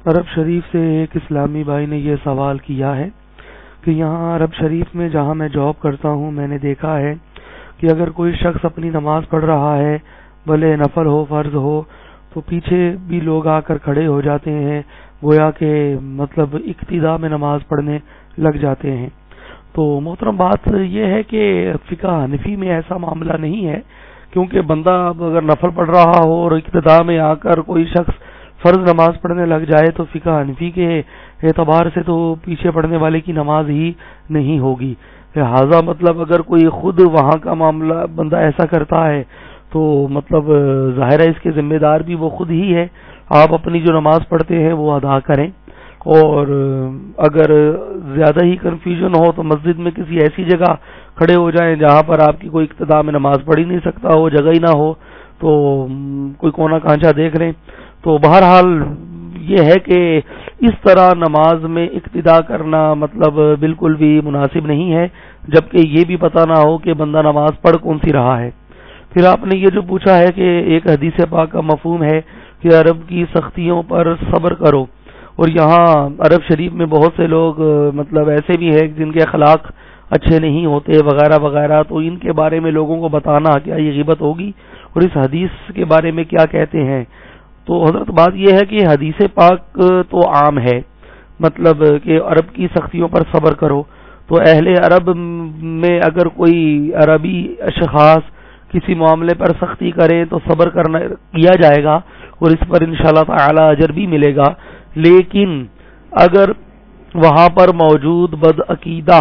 عرب شریف سے ایک اسلامی بھائی نے یہ سوال کیا ہے کہ یہاں عرب شریف میں جہاں میں جاب کرتا ہوں میں نے دیکھا ہے کہ اگر کوئی شخص اپنی نماز پڑھ رہا ہے، بھلے نفل ہو فرض ہو، تو پیچھے بھی لوگ آ کر کھڑے ہو جاتے ہیں، گویا کہ مطلب اقتداء میں نماز پڑھنے لگ جاتے ہیں۔ تو محترم بات یہ ہے کہ فقہ حنفی میں ایسا معاملہ نہیں ہے، کیونکہ بندہ اگر نفل پڑھ رہا ہو اور اقتداء میں آ کر کوئی شخص فرض نماز پڑھنے لگ جائے تو فقہ حنفی کے اعتبار سے تو پیچھے پڑھنے والے کی نماز ہی نہیں ہوگی۔ لہذا مطلب اگر کوئی خود وہاں کا معاملہ بندہ ایسا کرتا ہے تو مطلب ظاہر ہے اس کے ذمہ دار بھی وہ خود ہی ہے۔ آپ اپنی جو نماز پڑھتے ہیں وہ ادا کریں، اور اگر زیادہ ہی کنفیوژن ہو تو مسجد میں کسی ایسی جگہ کھڑے ہو جائیں جہاں پر آپ کی کوئی اقتداء میں نماز پڑھ ہی نہیں سکتا ہو، جگہ ہی نہ ہو، تو کوئی کونا کانچا دیکھ لیں۔ تو بہرحال یہ ہے کہ اس طرح نماز میں اقتداء کرنا مطلب بالکل بھی مناسب نہیں ہے، جبکہ یہ بھی پتہ نہ ہو کہ بندہ نماز پڑھ کون سی رہا ہے۔ پھر آپ نے یہ جو پوچھا ہے کہ ایک حدیث پاک کا مفہوم ہے کہ عرب کی سختیوں پر صبر کرو، اور یہاں عرب شریف میں بہت سے لوگ مطلب ایسے بھی ہیں جن کے اخلاق اچھے نہیں ہوتے وغیرہ وغیرہ، تو ان کے بارے میں لوگوں کو بتانا کیا یہ غیبت ہوگی، اور اس حدیث کے بارے میں کیا کہتے ہیں؟ تو حضرت بات یہ ہے کہ حدیث پاک تو عام ہے، مطلب کہ عرب کی سختیوں پر صبر کرو، تو اہل عرب میں اگر کوئی عربی اشخاص کسی معاملے پر سختی کریں تو صبر کرنا کیا جائے گا، اور اس پر انشاءاللہ تعالی اجر بھی ملے گا۔ لیکن اگر وہاں پر موجود بدعقیدہ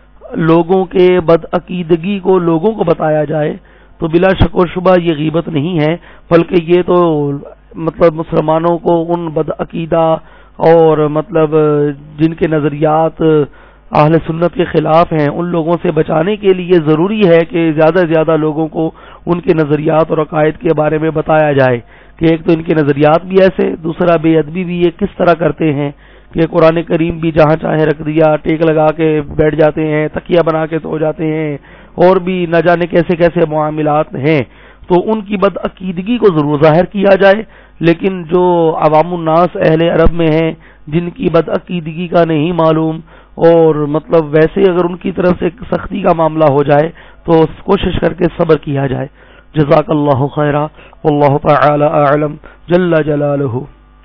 لوگوں کے بدعقیدگی کو لوگوں کو بتایا جائے تو بلا شک و شبہ یہ غیبت نہیں ہے، بلکہ یہ تو مطلب مسلمانوں کو ان بدعقیدہ اور مطلب جن کے نظریات اہل سنت کے خلاف ہیں ان لوگوں سے بچانے کے لیے ضروری ہے کہ زیادہ سے زیادہ لوگوں کو ان کے نظریات اور عقائد کے بارے میں بتایا جائے کہ ایک تو ان کے نظریات بھی ایسے، دوسرا بے ادبی بھی یہ کس طرح کرتے ہیں کہ قرآن کریم بھی جہاں چاہے رکھ دیا، ٹیک لگا کے بیٹھ جاتے ہیں، تکیہ بنا کے سو جاتے ہیں، اور بھی نہ جانے کیسے کیسے معاملات ہیں۔ تو ان کی بدعقیدگی کو ضرور ظاہر کیا جائے، لیکن جو عوام الناس اہل عرب میں ہیں جن کی بدعقیدگی کا نہیں معلوم، اور مطلب ویسے اگر ان کی طرف سے سختی کا معاملہ ہو جائے تو کوشش کر کے صبر کیا جائے۔ جزاک اللہ خیرہ، واللہ تعالی اعلم جل جلالہ۔